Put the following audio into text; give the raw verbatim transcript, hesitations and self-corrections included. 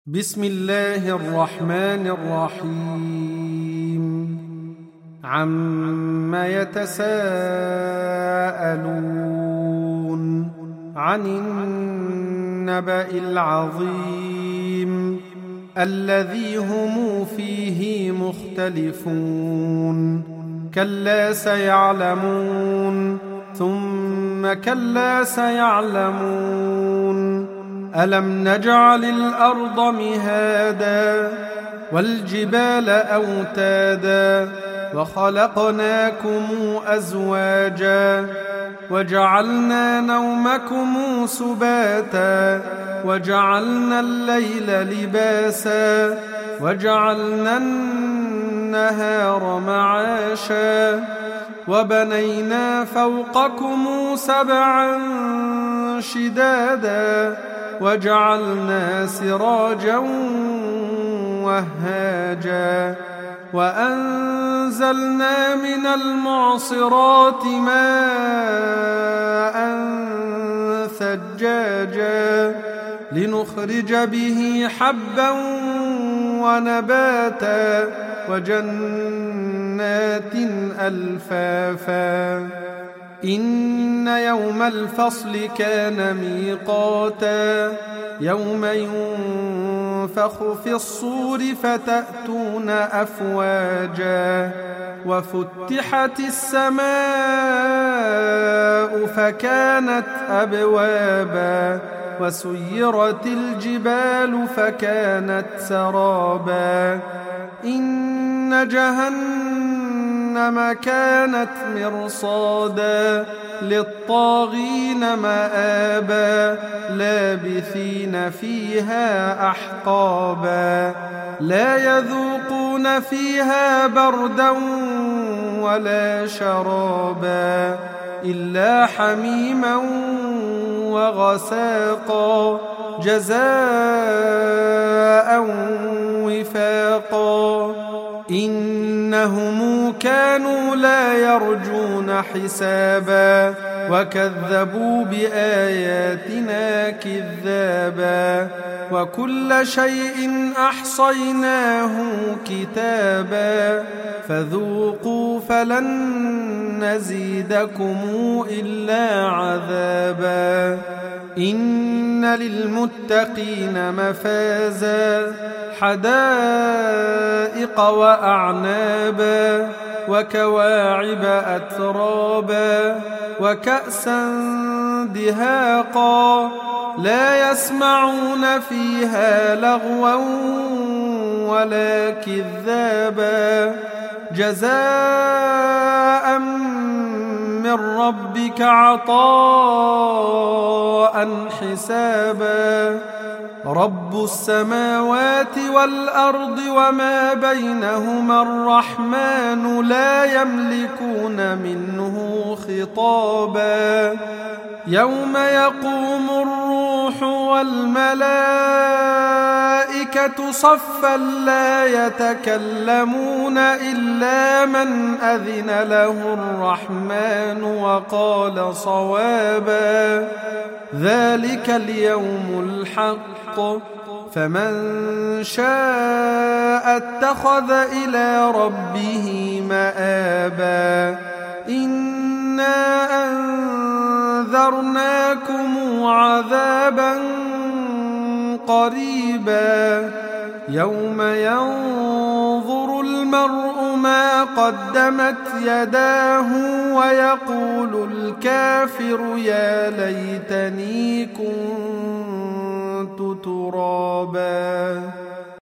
بسم الله الرحمن الرحيم. عم يتساءلون عن النبأ العظيم الذي هم فيه مختلفون. كلا سيعلمون ثم كلا سيعلمون. ألم نجعل الأرض مهادا والجبال أوتادا وخلقناكم أزواجا وجعلنا نومكم سباتا وجعلنا الليل لباسا وجعلنا النهار معاشا وبنينا فوقكم سبعا شدادا وجعلنا سراجا وهاجا وأنزلنا من المعصرات ماء ثجاجا لنخرج به حبا ونباتا وجنات ألفافا. إن يوم الفصل كان ميقاتا يوم ينفخ في الصور فتأتون أفواجا وفتحت السماء فكانت أبوابا وسيرت الجبال فكانت سرابا. إن جهنم كانت مرصادا للطاغين مآبا لابثين فيها أحقابا لا يذوقون فيها بردا ولا شرابا إلا حميما وغساقا جزاء وفاقا. إنهم كانوا لا يرجون حسابا وكذبوا بآياتنا كذابا وكل شيء أحصيناه كتابا فذوقوا فلن نزيدكم إلا عذابا. إن للمتقين مفازا حدائق وأعنابا وكواعب أترابا وكأسا دهاقا لا يسمعون فيها لغوا ولا كذابا جزاء من ربك عطاء حسابا. رب السماوات والأرض وما بينهما الرحمن لا يملكون منه خطابا. يوم يقوم الروح والملائكة صفا لا يتكلمون إلا من أذن له الرحمن وقال صوابا. ذلك اليوم الحق فمن شاء اتخذ إلى ربه مآبا. إنا أنذرناكم عذابا قريبا يوم ينظر المرء ما قدمت يداه ويقول الكافر يا ليتني كنت ترابا.